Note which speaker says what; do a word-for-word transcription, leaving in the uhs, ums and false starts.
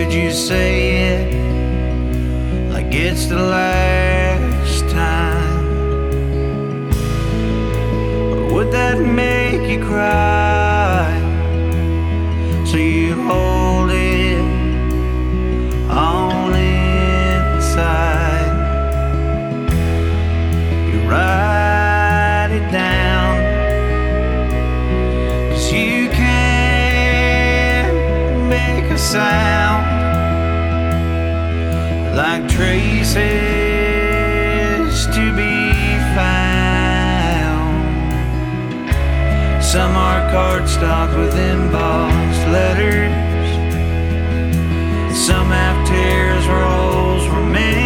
Speaker 1: Could you say it like it's the last time? Or would that make you cry? So you hold it on inside. You write it down, 'cause you can't make a sound like traces to be found. Some are cardstock with embossed letters, some have tears, rolls remain.